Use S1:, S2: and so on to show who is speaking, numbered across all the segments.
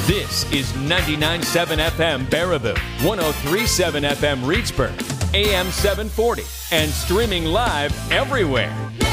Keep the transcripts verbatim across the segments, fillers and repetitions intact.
S1: This is ninety-nine point seven F M Baraboo, one oh three point seven F M Reedsburg, A M seven forty, and streaming live everywhere.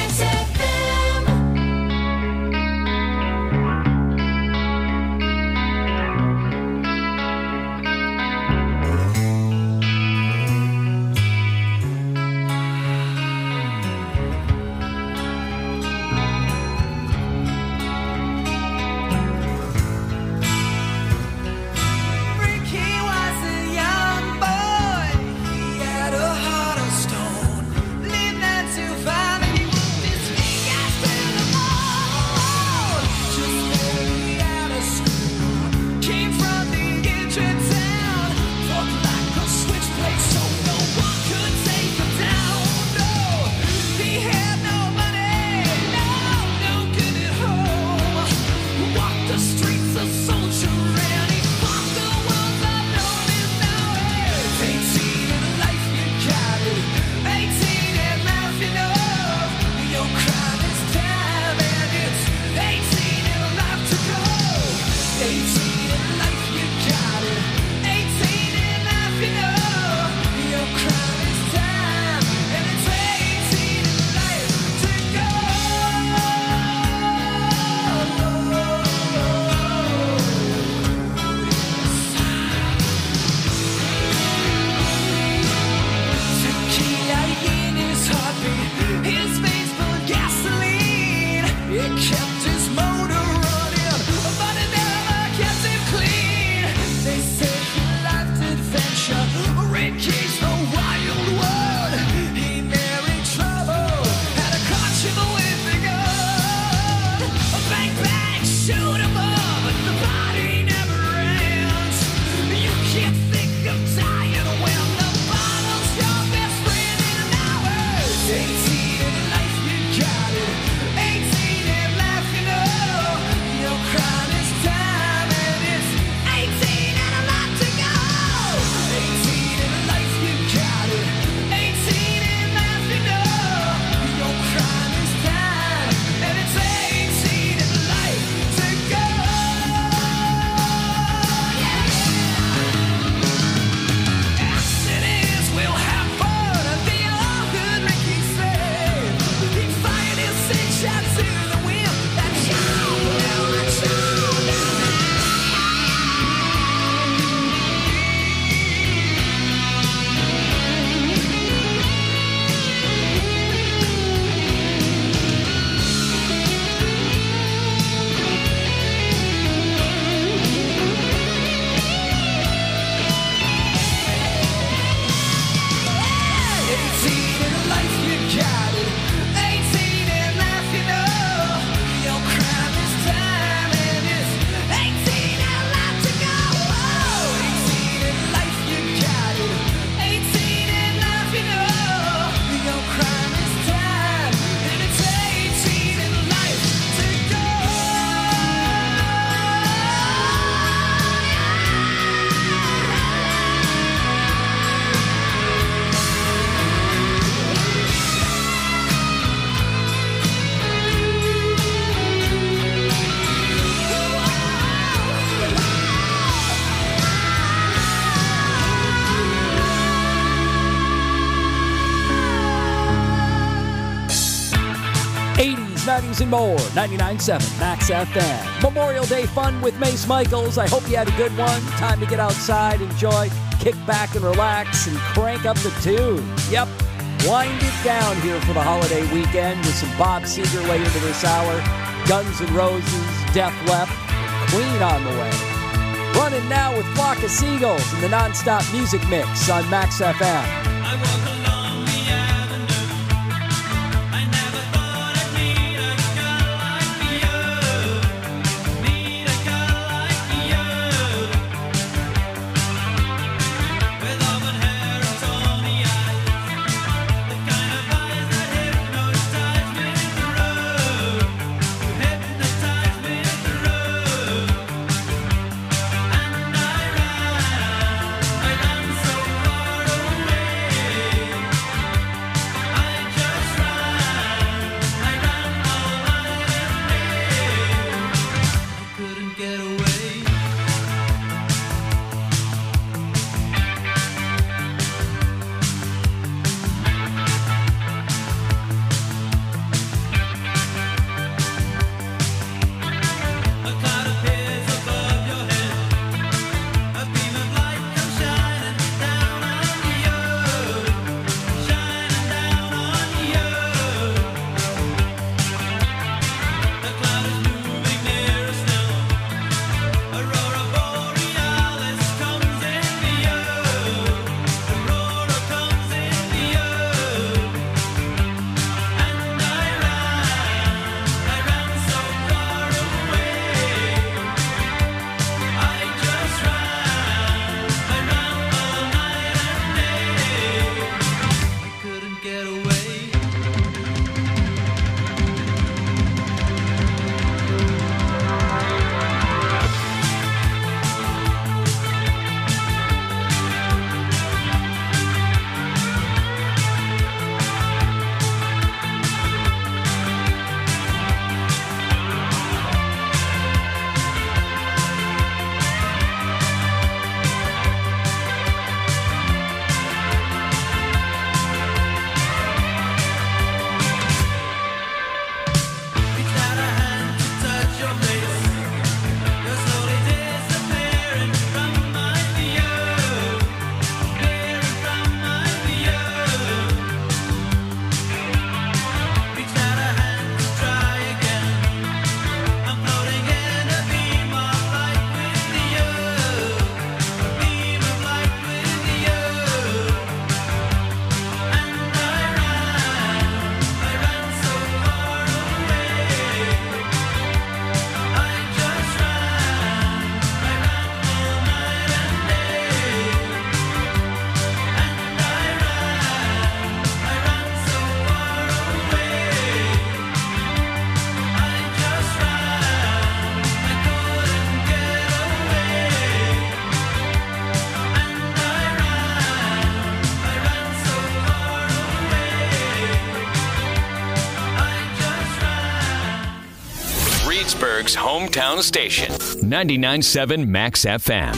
S2: nineties and more, ninety-nine point seven Max F M. Memorial Day fun with Mace Michaels. I hope you had a good one. Time to get outside, enjoy, kick back and relax, and crank up the tune. Yep, wind it down here for the holiday weekend with some Bob Seger later to this hour, Guns N' Roses, Def Leppard, Queen on the way. Running now with Flock of Seagulls in the nonstop music mix on Max F M.
S3: I walk along the avenue. I never thought I'd meet a girl like you. Meet a girl like you. With auburn hair and tawny eyes. The kind of eyes that hypnotize me in the road. You hypnotize me in the road. And I ran, I ran so far away.
S1: Pittsburgh's hometown station, ninety-nine point seven Max F M.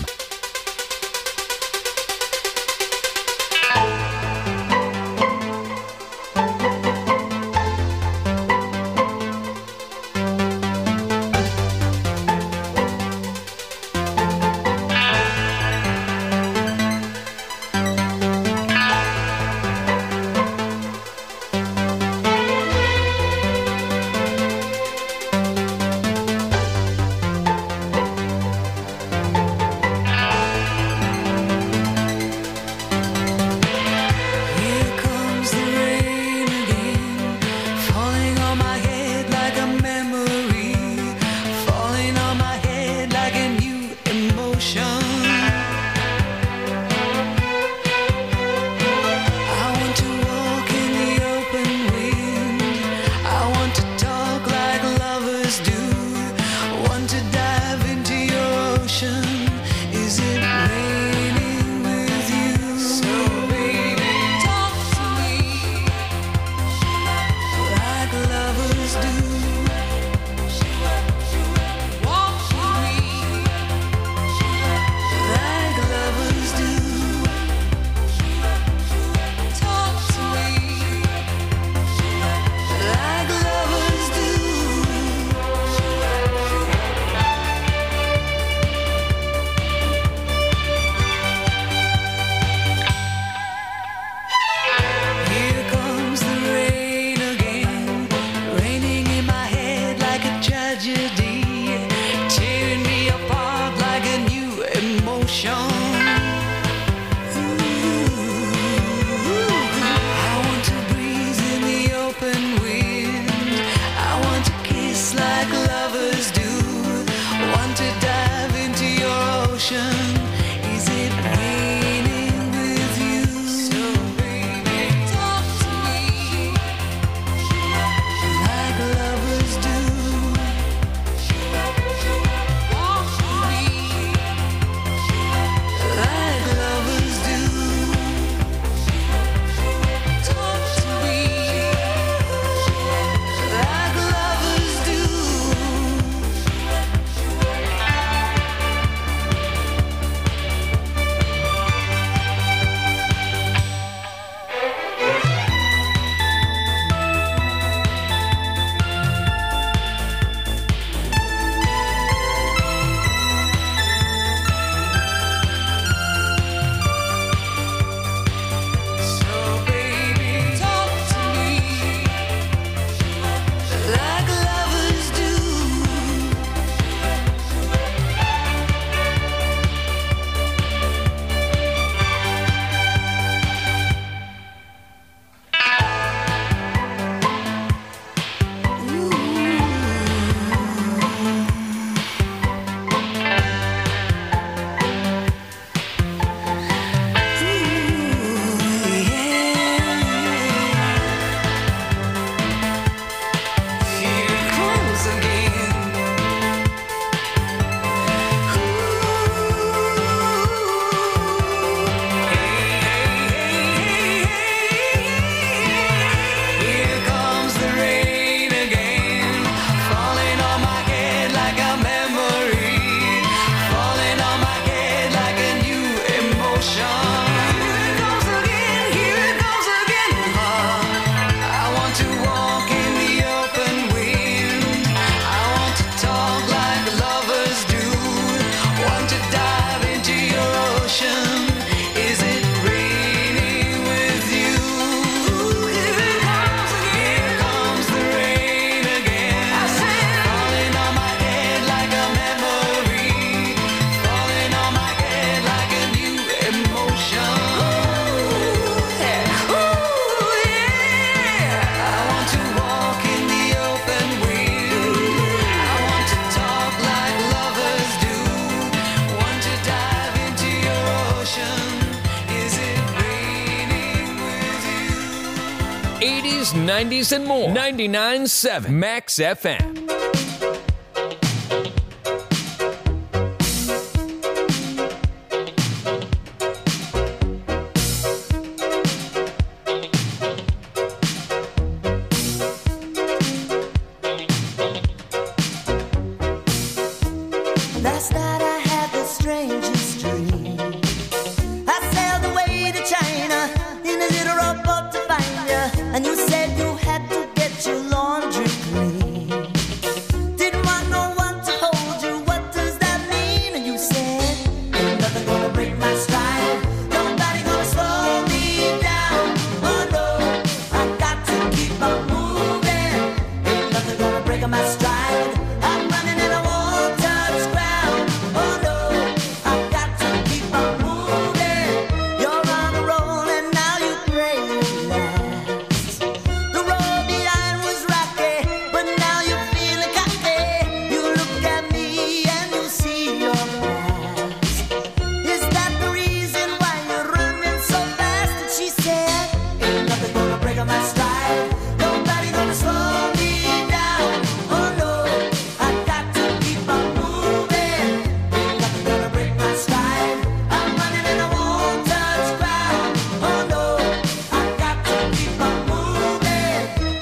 S1: eighties, nineties, and more. ninety-nine point seven Max F M.
S4: Last night I had the strangest dream. I sailed away to China in a little rowboat to find you, and you said you had to get your laundry clean. Didn't want no one to hold you, what does that mean? And you said, ain't nothing gonna break my stride, nobody gonna slow me down. Oh no, I got to keep on moving, ain't nothing gonna break my stride. I'm running and I won't touch ground. Oh no, I got to keep on moving. You're on a roll and now you pray it lasts. The road behind was rocky, but now you're feeling cocky. You look at me and you see your past. Is that the reason why you're running so fast? And she said, ain't nothing gonna break my stride, nobody gonna slow me down. Oh no, I got to keep on moving, ain't nothing gonna break my stride. I'm running and I won't touch ground. Oh no, I got to keep on moving.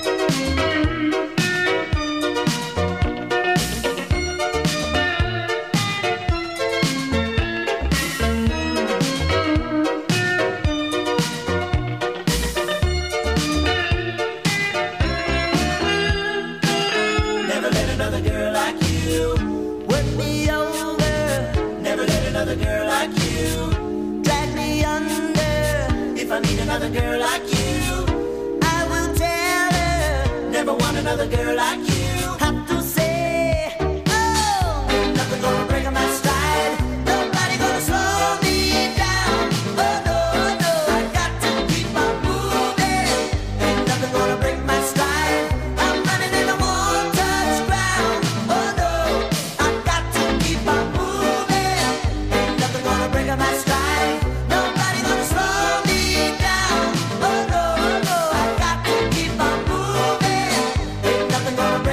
S4: Never let another girl like you work me over. Never let another girl like you drag me under. If I meet another girl like you, I will tell her. Never want another girl like you. Have to say, oh, ain't nothing gonna break my stride, nobody gonna slow me down. Oh no, no, I got to keep on moving, ain't nothing gonna break my stride. I'm running and I won't touch ground. Oh no, I got to keep on moving, ain't nothing gonna break my stride, nobody gonna slow me down. Oh no, no, I got to keep on moving, ain't nothing gonna break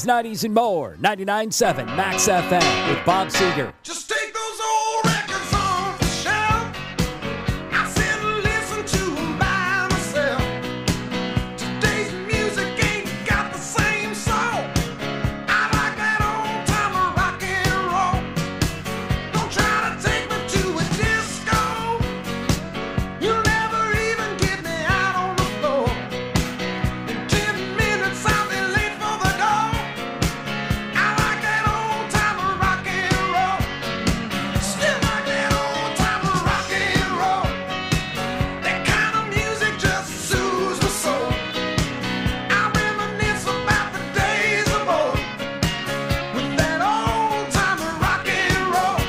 S2: nineties, and more. ninety-nine point seven Max F M with Bob Seger.
S3: Just take those old records off the shelf. I sit and listen to them by myself. Today's music ain't got the same soul. I like that old time of rock and roll. Don't try to take me to a disco. You'll never even get me out on the floor. In ten minutes I'll be late for the door. I like that old time of rock and roll. Still like that old time of rock and roll. That kind of music just soothes my soul. I reminisce about the days of old with that old time of rock and roll.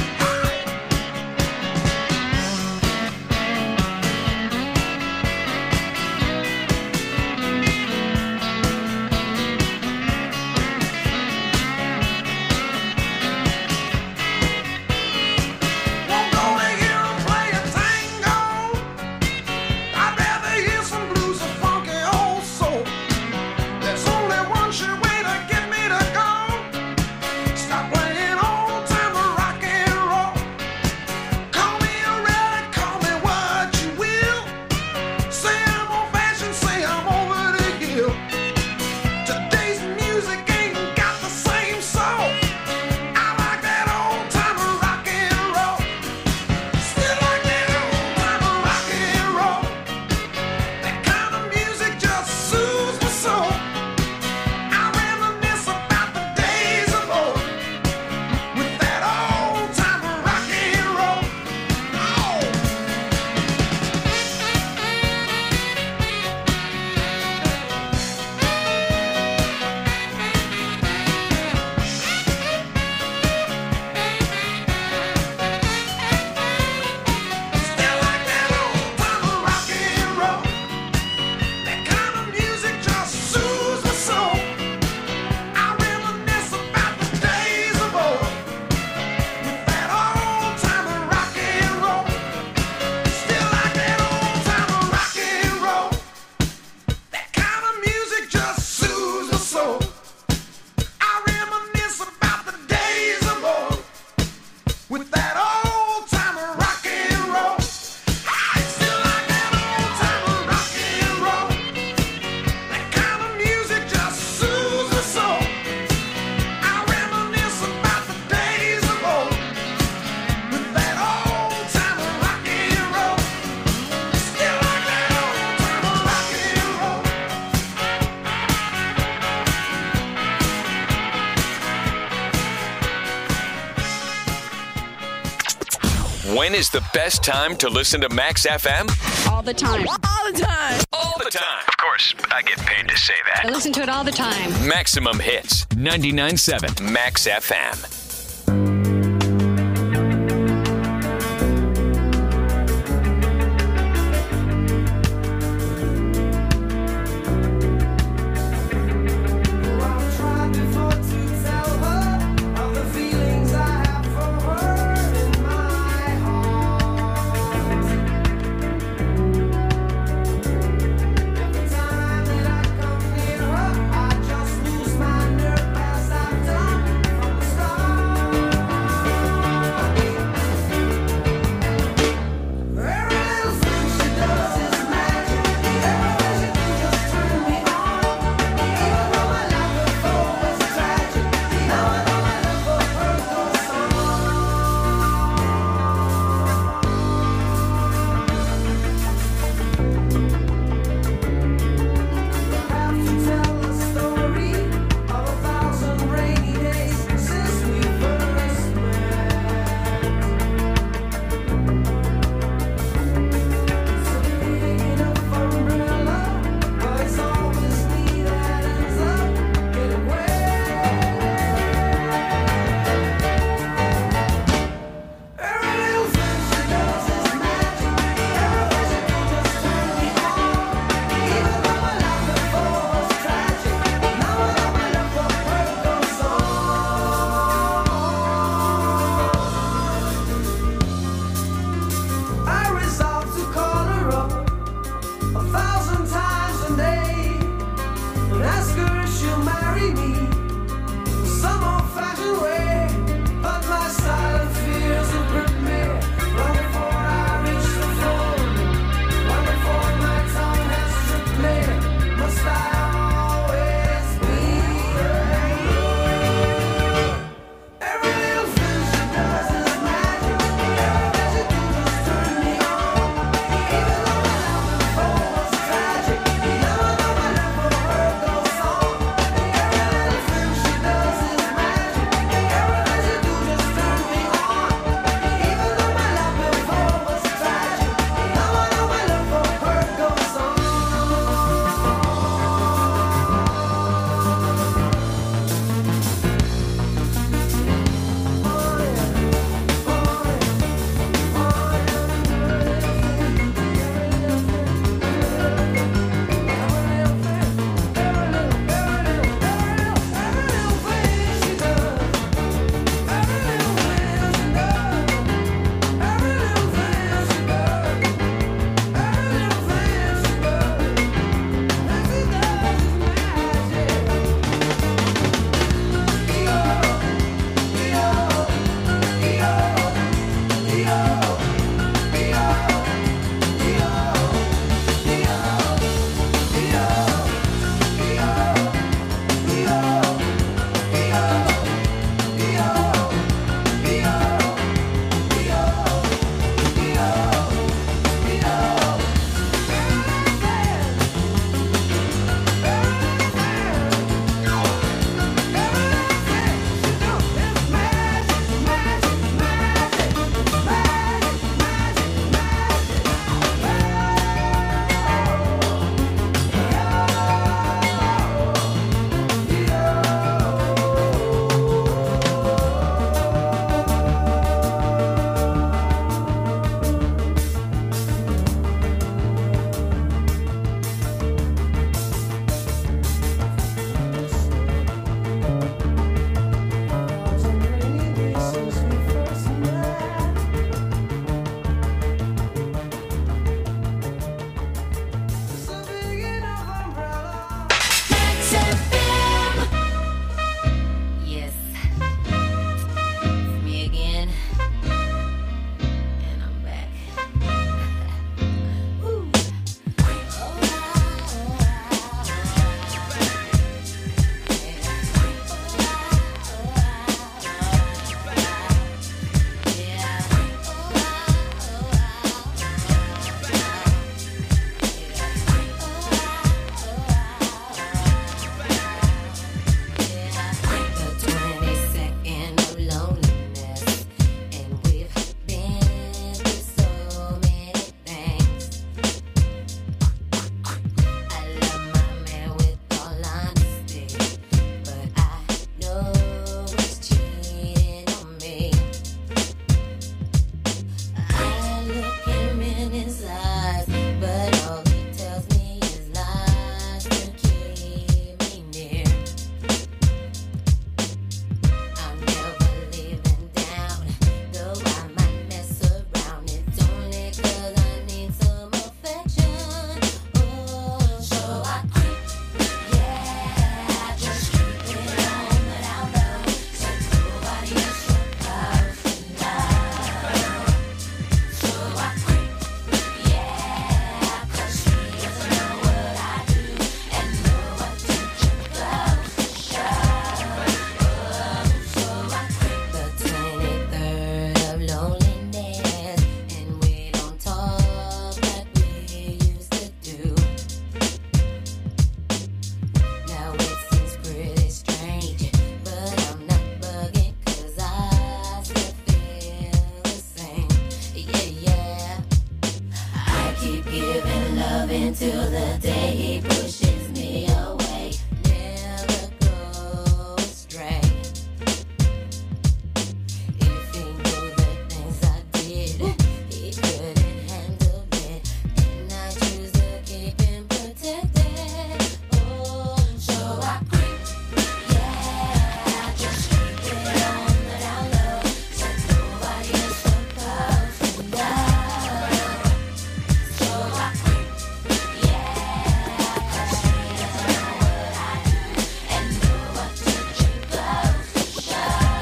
S3: Won't go to hear 'em play a tango. I'd rather hear some blues or funky old soul. There's only one sure way to get me to go. Stop playing old time of rock and roll. Call me a relic, call me what you will. Say I'm old fashioned, say I'm over the hill. Today's music ain't got the same soul. I like that old time of rock and roll. Still like that old time of rock and roll. That kind of music just soothes my soul. I reminisce about the days of old with that old time of rock and roll. Oh. Still like that old time of rock and roll. That kind of music just soothes my soul. I reminisce about the days of old with that old time of rock and roll. Still like that old time of rock and roll. That kind of music just soothes my soul. I reminisce about the days of old with that old time of rock and roll. I still like that old time of rock and roll. That kind of music just soothes my soul. I reminisce about the days of old with that old time of rock and roll. Still like that old time of rock and roll.
S1: When is the best time to listen to Max F M?
S5: All the time. All the time.
S1: All the time.
S6: Of course, I get paid to say
S5: I
S6: that.
S5: listen to it all the time.
S1: Maximum hits. ninety-nine point seven Max F M.
S3: I've tried before to tell her of the feelings I have for her in my heart. Every time that I come near her, I just lose my nerve as I've done from the start.
S7: until the day he pushes me away. Never go astray. If he knew the things I did, he couldn't handle it. And I choose to keep him protected. Oh, so I quit. Yeah, I just keep it on the down low. So nobody is supposed to know. So I quit. Yeah, 'cause he doesn't know what I do and know what to keep close to show.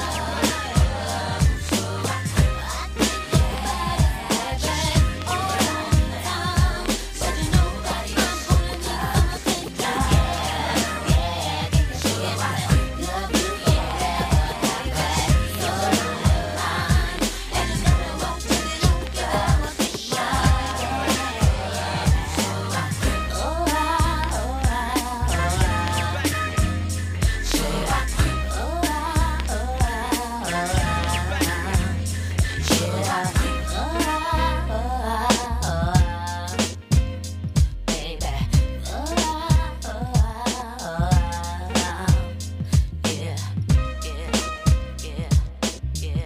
S7: So I quit. I think about it, baby, all the time. But you nobody is supposed to know. Yeah, yeah, yeah. So I quit. Love you forever, baby. You're on the line, and you know what to do, girl. So I quit. Oh, I, oh, I, oh, I. So I quit. Oh, I, oh, I, oh, I. So I quit. Oh, I, oh, I, oh, I. Baby. Oh, I, oh, I, oh, I. Yeah, yeah, yeah, yeah,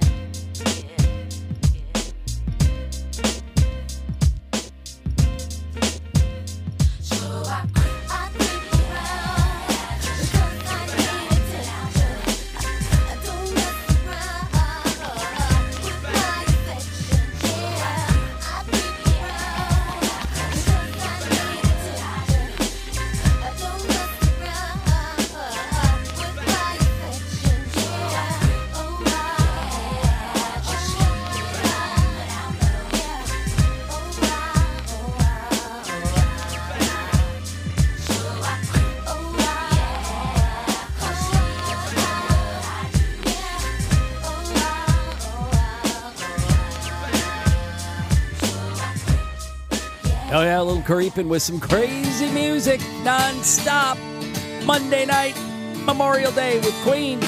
S7: yeah. So I quit. I think around because I need attention. I don't mess around with my affection. Yeah, I think around because I need attention. I don't mess around with my affection. Yeah, oh I just keep it on the down low. Yeah, oh I, oh I, oh I. So I quit. Oh I, 'cause he doesn't know what I do. Yeah, oh I, oh I.
S2: Oh, yeah, a little creeping with some crazy music non-stop. Monday night, Memorial Day with Queen.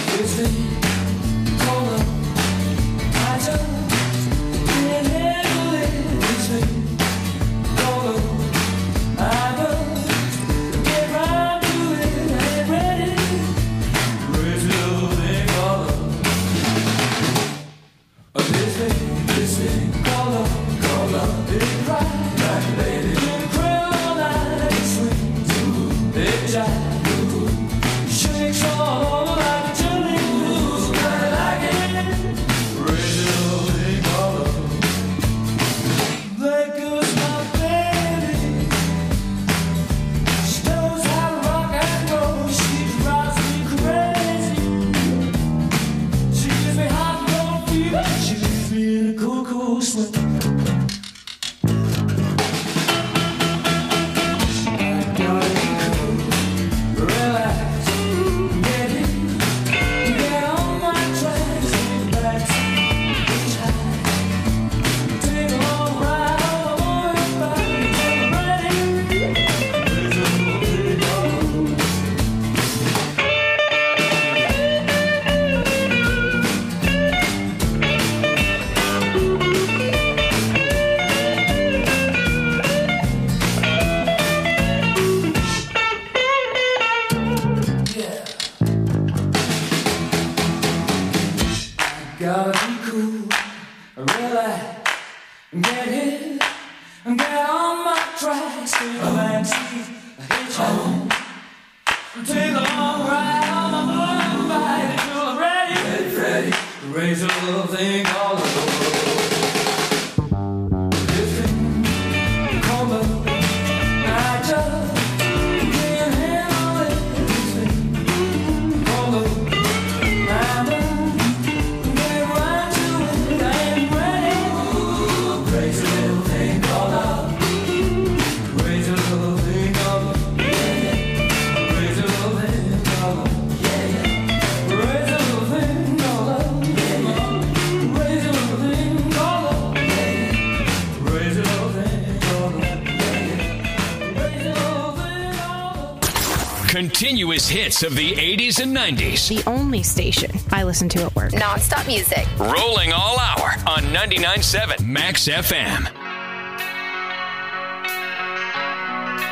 S3: Gotta be cool, relax, get hit, get on my tracks, take a backseat, hitch home, take a long ride on my motorbike until I'm ready, ready, ready, raise a little thing all over. This thing called love, I just can't handle it. This thing called love, I just
S1: Continuous hits of the eighties and nineties.
S5: The only station I listen to at work.
S8: Non-stop music.
S1: Rolling all hour on ninety-nine point seven Max F M.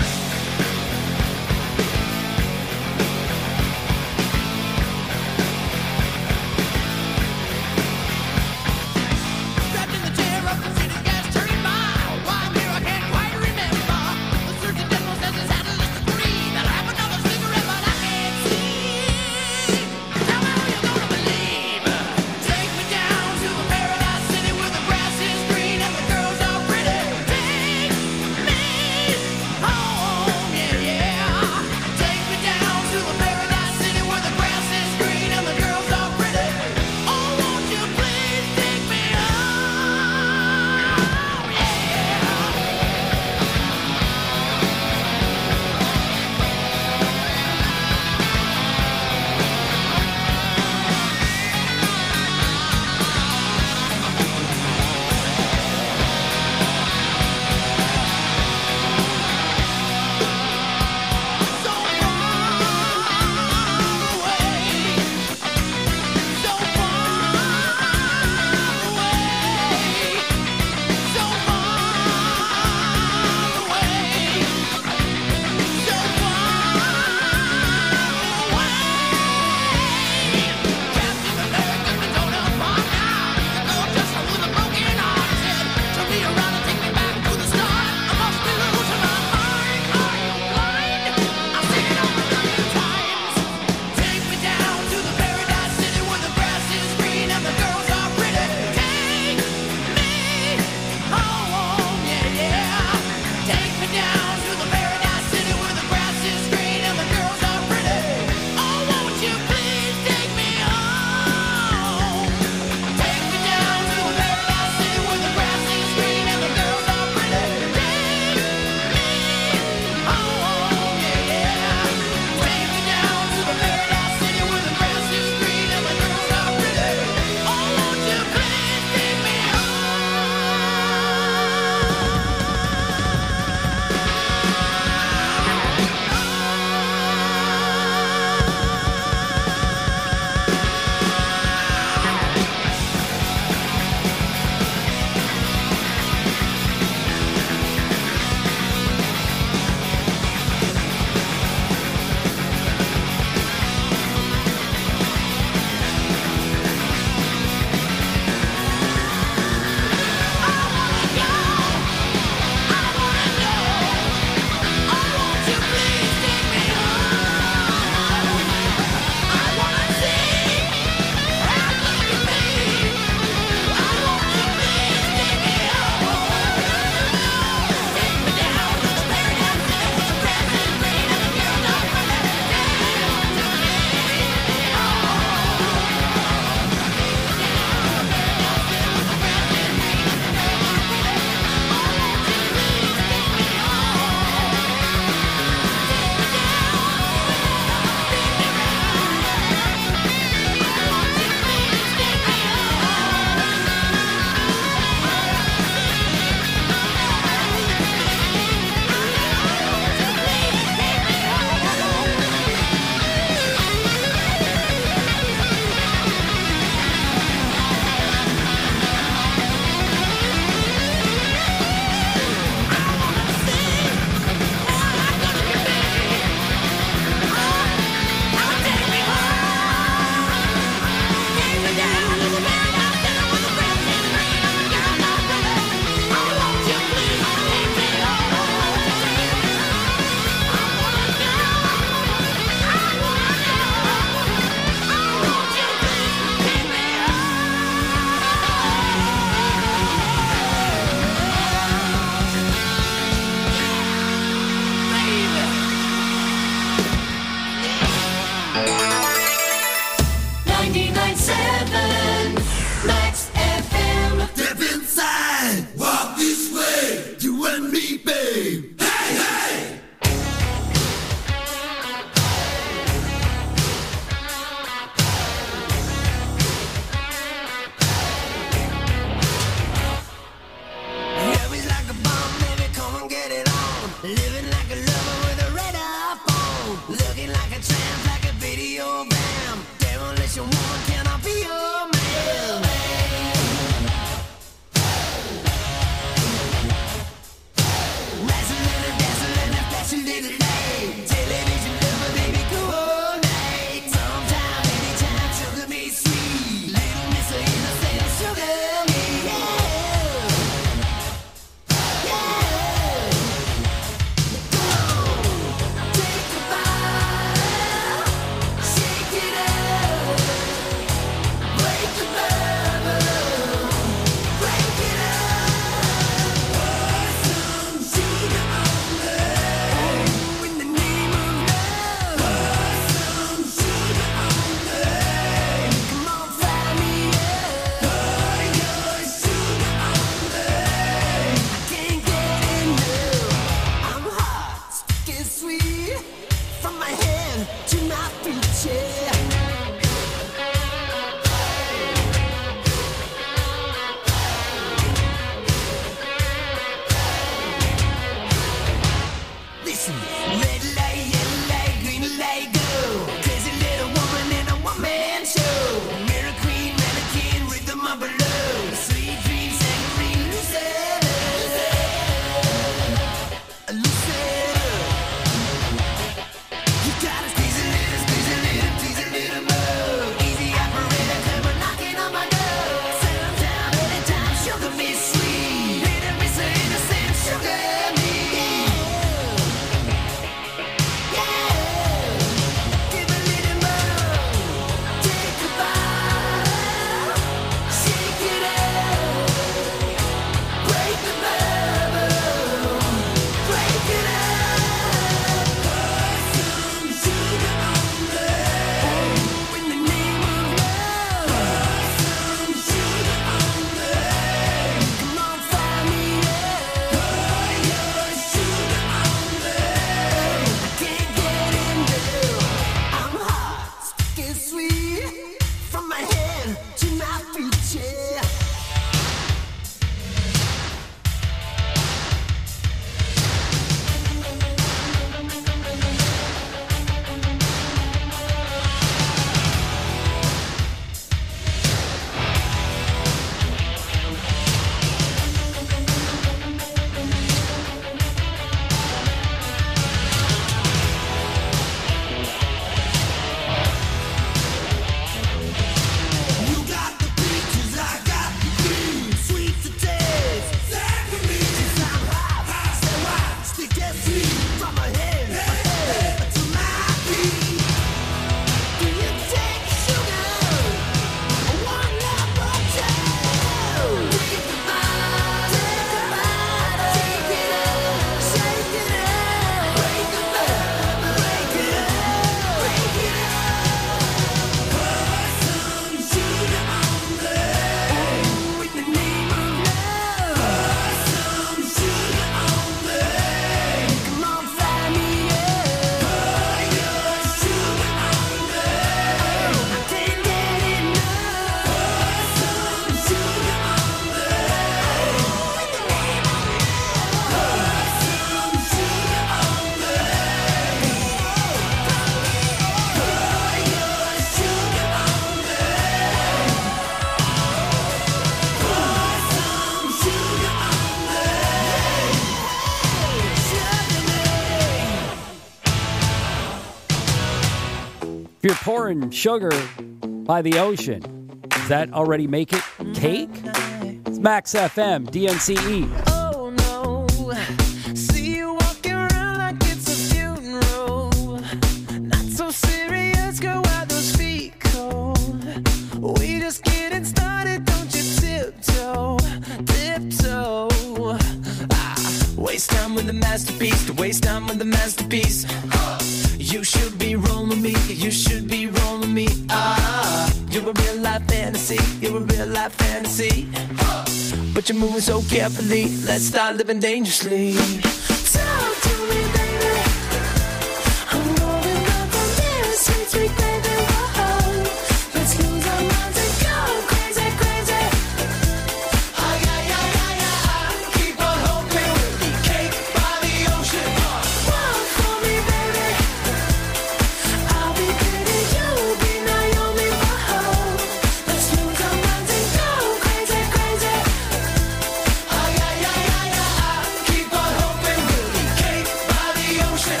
S2: pouring sugar by the ocean. Does that already make it cake? It's Max F M, D N C E.
S3: Oh no, see you walking around like it's a funeral. Not so serious, girl, why those feet cold? We just getting started, don't you tiptoe, tiptoe. Ah, waste time with the masterpiece, to waste time with the masterpiece. You should be rolling me, you should be rolling me. Ah, you're a real life fantasy, you're a real life fantasy. But you're moving so carefully, let's start living dangerously. Talk to me, baby. I'm rolling up on this sweet, sweet baby. Whoa, let's lose our minds and go crazy, crazy. Ay, ay, ay, ay, ay. Keep on hoping we'll be cake by the ocean. Walk for me, baby. I'll be pretty, you'll be Naomi. Whoa, let's lose our minds and go crazy, crazy. Ay, ay, ay, ay, ay. Keep on hoping we'll be cake by the ocean.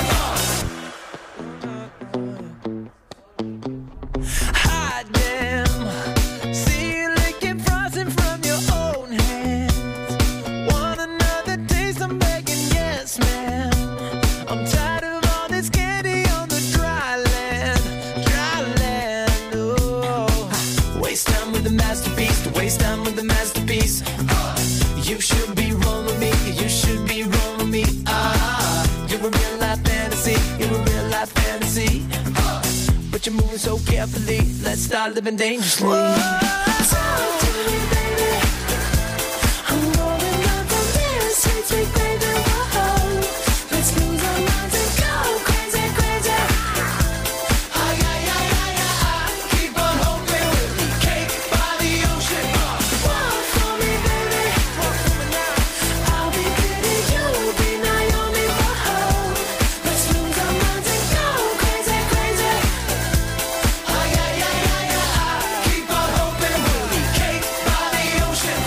S3: Hot damn, see you licking frosting from your own hands. Want another taste? I'm begging, yes, ma'am. I'm tired of all this candy on the dry land, dry land. Oh, waste time with the masterpiece, to waste time with the masterpiece. You should be rolling me, you should be rolling me. Ah, you're a real life fantasy, you're a real life fantasy. But you're moving so carefully, let's start living dangerously. Talk to me, baby. I'm rolling up on this sweet, sweet baby. Whoa, let's lose our minds and go crazy, crazy. Ay, ay, ay, ay, ay. Keep on hoping we'll be cake by the ocean. Walk for me, baby. Walk for me now. I'll be pretty, you'll be Naomi. Whoa, let's lose our minds and go crazy, crazy. Ay, ay, ay, ay, ay. Keep on hoping we'll be cake by the ocean.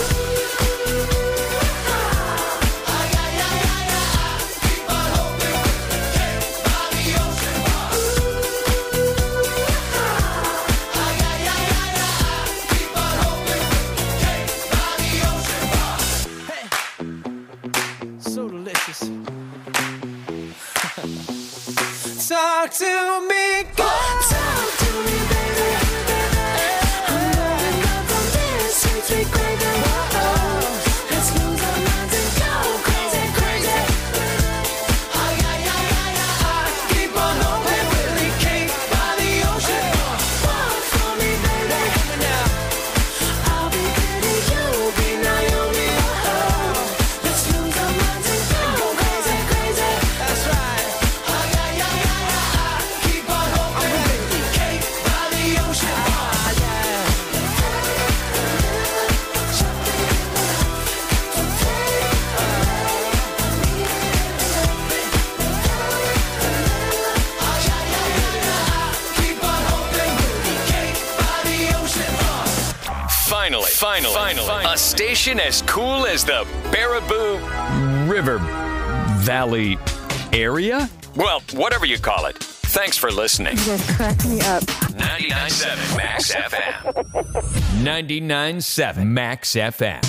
S3: Ay, ay, ay, ay, ay. Keep on hoping we'll be cake by the ocean. Ay, ay, ay, ay, ay. Keep on hoping we'll be cake by the ocean. Hey, so delicious. Talk to me, girl. Talk to me, baby. I'm rolling up on this sweet, sweet gravy. Whoa, let's lose our minds and go crazy, crazy. Ay, ay, ay, ay, ay. Keep on hoping we'll be cake by the ocean. Walk for me, baby. I'll be pretty, you'll be Naomi. Whoa, let's lose our minds and go crazy, crazy. That's right. Ay, ay, ay, ay, ay. Keep on hoping we'll be cake by the ocean. Ah, yeah. Keep on hoping we'll be cake by the ocean.
S1: Finally, finally, finally, a station as cool as the Baraboo River Valley area? Well, whatever you call it. Thanks for listening.
S8: You guys crack me up.
S1: ninety-nine point seven Max F M. ninety-nine point seven Max F M.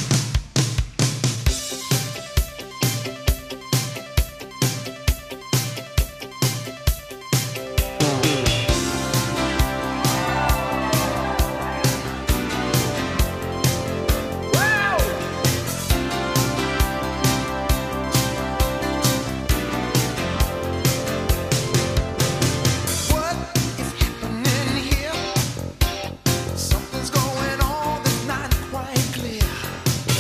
S3: What is happening here? Something's going on that's not quite clear.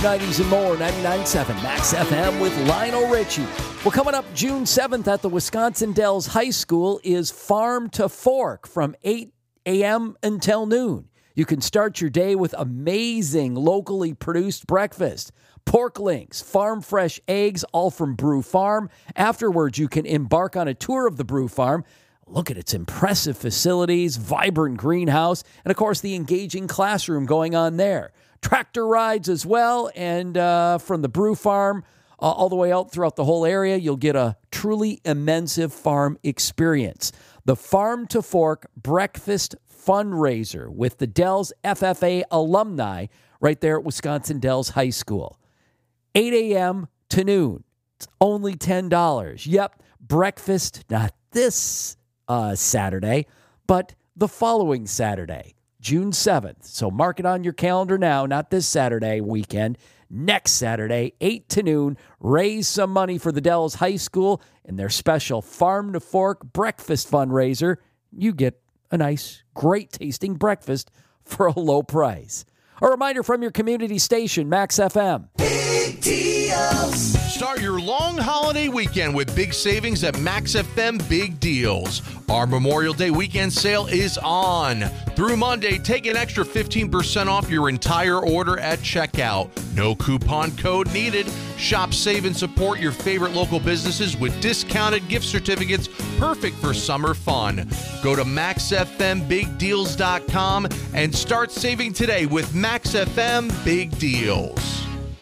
S2: nineties, and more. ninety-nine point seven Max F M with Lionel Richie. Well, coming up June seventh at the Wisconsin Dells High School is Farm to Fork from eight a.m. until noon. You can start your day with amazing locally produced breakfast. Pork links, farm fresh eggs, all from Brew Farm. Afterwards, you can embark on a tour of the Brew Farm. Look at its impressive facilities, vibrant greenhouse, and of course the engaging classroom going on there. Tractor rides as well, and uh, from the Brew Farm uh, all the way out throughout the whole area, you'll get a truly immense farm experience. The Farm to Fork Breakfast Fundraiser with the Dells F F A alumni right there at Wisconsin Dells High School. eight a.m. to noon. It's only ten dollars. Yep, breakfast, not this uh, Saturday, but the following Saturday, June seventh. So mark it on your calendar now, not this Saturday weekend. Next Saturday, eight to noon, raise some money for the Dells High School in their special Farm to Fork breakfast fundraiser. You get a nice, great-tasting breakfast for a low price. A reminder from your community station, Max F M.
S8: Big deals.
S9: Start your long holiday weekend with big savings at Max F M Big Deals. Our Memorial Day weekend sale is on. Through Monday, take an extra fifteen percent off your entire order at checkout. No coupon code needed. Shop, save, and support your favorite local businesses with discounted gift certificates perfect for summer fun. Go to max f m big deals dot com and start saving today with Max F M Big Deals.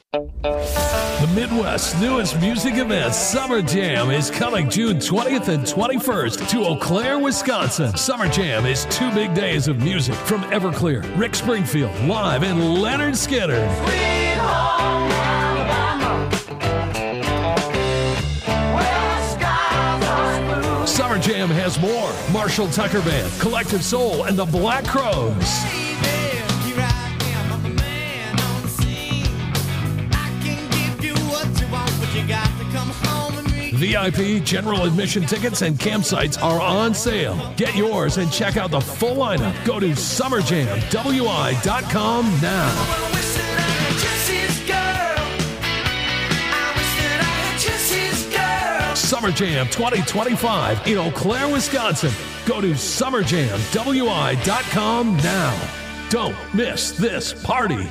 S10: The Midwest's newest music event, Summer Jam, is coming June twentieth and twenty-first to Eau Claire, Wisconsin. Summer Jam is two big days of music from Everclear, Rick Springfield, live, and Leonard Skinner.
S3: Sweet home Alabama, where skies are blue.
S10: Summer Jam has more. Marshall Tucker Band, Collective Soul, and the Black Crows. V I P, general admission tickets, and campsites are on sale. Get yours and check out the full lineup. Go to summer jam w i dot com now. Summer Jam twenty twenty-five in Eau Claire, Wisconsin. Go to summer jam w i dot com now. Don't miss this party.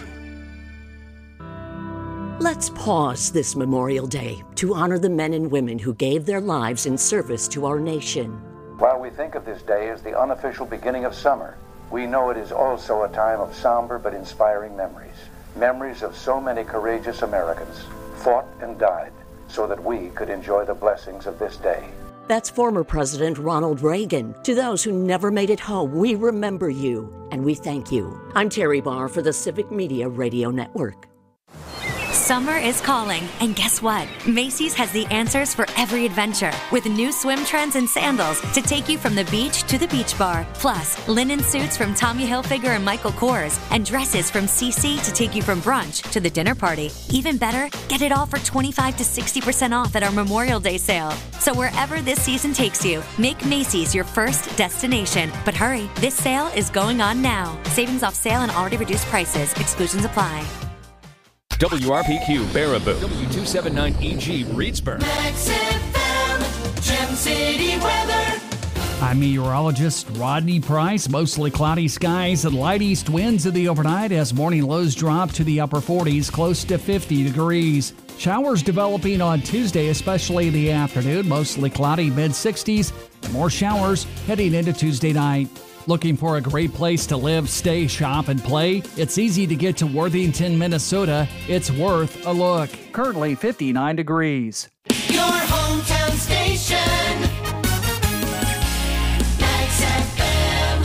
S11: Let's pause this Memorial Day to honor the men and women who gave their lives in service to our nation.
S12: While we think of this day as the unofficial beginning of summer, we know it is also a time of somber but inspiring memories. Memories of so many courageous Americans fought and died so that we could enjoy the blessings of this day.
S11: That's former President Ronald Reagan. To those who never made it home, we remember you and we thank you. I'm Terry Barr for the Civic Media Radio Network.
S13: Summer is calling, and guess what? Macy's has the answers for every adventure, with new swim trends and sandals to take you from the beach to the beach bar. Plus, linen suits from Tommy Hilfiger and Michael Kors, and dresses from C C to take you from brunch to the dinner party. Even better, get it all for twenty-five to sixty percent off at our Memorial Day sale. So wherever this season takes you, make Macy's your first destination. But hurry, this sale is going on now. Savings off sale and already reduced prices. Exclusions apply.
S1: W R P Q Baraboo, W two seventy-nine E G Reedsburg.
S3: Max F M, Gem City weather.
S14: I'm meteorologist Rodney Price. Mostly cloudy skies and light east winds in the overnight as morning lows drop to the upper forties, close to fifty degrees. Showers developing on Tuesday, especially in the afternoon. Mostly cloudy, mid sixties. More showers heading into Tuesday night. Looking for a great place to live, stay, shop, and play? It's easy to get to Worthington, Minnesota. It's worth a look. Currently fifty-nine degrees.
S3: Your hometown station. Max F M.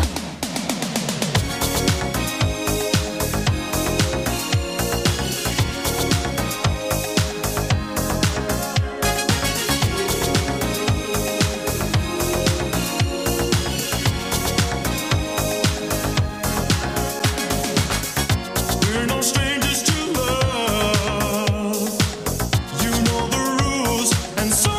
S8: We're no strangers to love. You know the rules, and so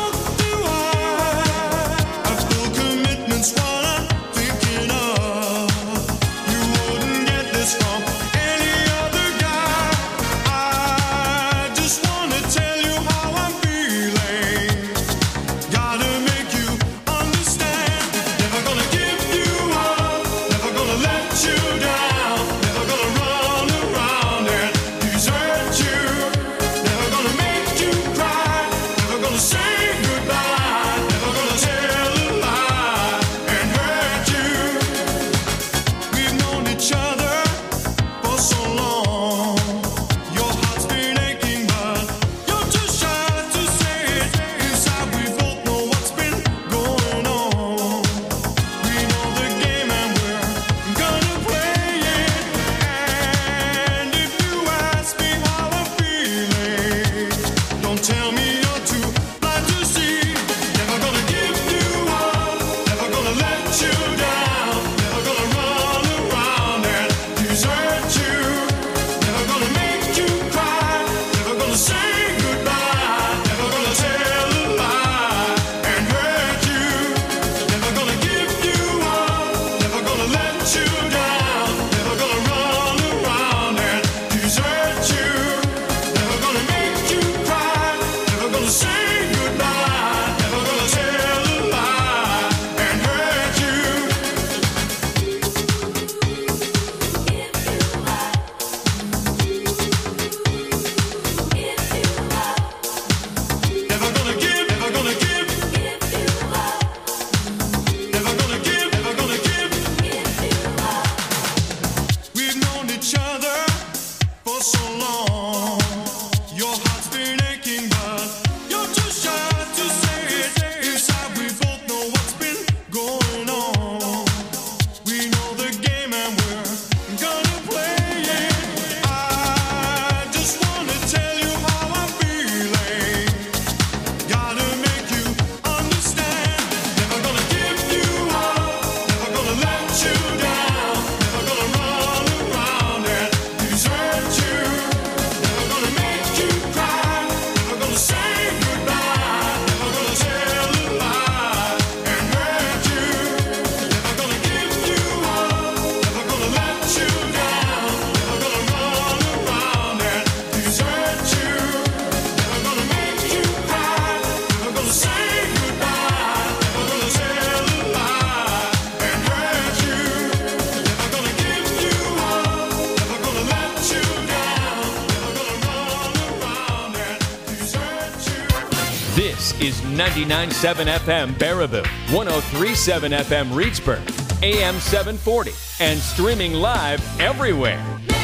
S1: This is ninety-nine point seven F M Baraboo, one oh three point seven F M Reedsburg, A M seven forty, and streaming live everywhere.